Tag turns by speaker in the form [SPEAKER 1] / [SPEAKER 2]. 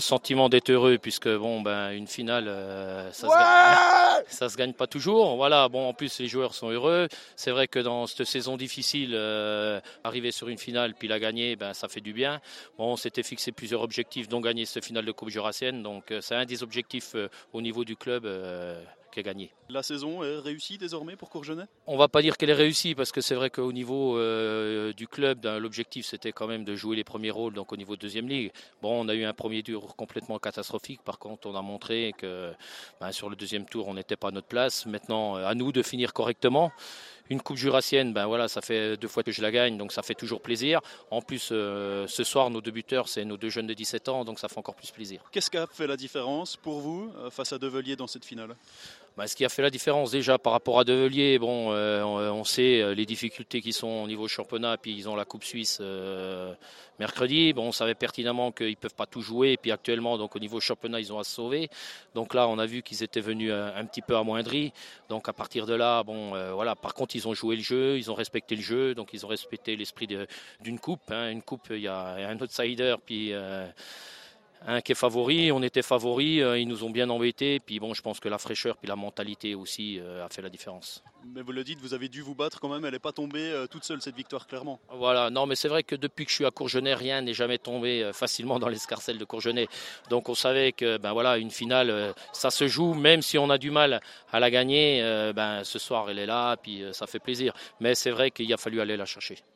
[SPEAKER 1] Sentiment d'être heureux puisque bon ben une finale ça se gagne pas toujours. Voilà, bon en plus les joueurs sont heureux. C'est vrai que dans cette saison difficile arriver sur une finale puis la gagner, ben ça fait du bien. Bon, on s'était fixé plusieurs objectifs dont gagner cette finale de Coupe Jurassienne, donc c'est un des objectifs au niveau du club qui est gagné.
[SPEAKER 2] La saison est réussie désormais pour Courgenay?
[SPEAKER 1] On va pas dire qu'elle est réussie parce que c'est vrai qu'au niveau du club, l'objectif c'était quand même de jouer les premiers rôles, donc au niveau de deuxième ligue. Bon, on a eu un premier tour complètement catastrophique. Par contre, on a montré que sur le deuxième tour, on n'était pas à notre place. Maintenant, à nous de finir correctement. Une coupe jurassienne, ben voilà, ça fait 2 fois que je la gagne, donc ça fait toujours plaisir. En plus, ce soir, nos deux buteurs, c'est nos 2 jeunes de 17 ans, donc ça fait encore plus plaisir.
[SPEAKER 2] Qu'est-ce qui a fait la différence pour vous face à Develier dans cette finale?
[SPEAKER 1] Ce qui a fait la différence déjà par rapport à Develier, bon, on sait les difficultés qui sont au niveau championnat, puis ils ont la Coupe Suisse mercredi. Bon, on savait pertinemment qu'ils ne peuvent pas tout jouer, et puis actuellement, donc au niveau championnat, ils ont à se sauver. Donc là, on a vu qu'ils étaient venus un petit peu amoindris. Donc à partir de là, bon, voilà. Par contre, ils ont joué le jeu, ils ont respecté le jeu, donc ils ont respecté l'esprit d'une coupe. Une coupe, il y a un outsider, puis un qui est favori, on était favori, ils nous ont bien embêtés, puis bon, je pense que la fraîcheur puis la mentalité aussi a fait la différence.
[SPEAKER 2] Mais vous le dites, vous avez dû vous battre quand même, elle n'est pas tombée toute seule cette victoire clairement.
[SPEAKER 1] Voilà, non mais c'est vrai que depuis que je suis à Courgenay, rien n'est jamais tombé facilement dans l'escarcelle de Courgenay. Donc on savait que voilà, une finale, ça se joue, même si on a du mal à la gagner, ce soir elle est là, puis ça fait plaisir. Mais c'est vrai qu'il a fallu aller la chercher.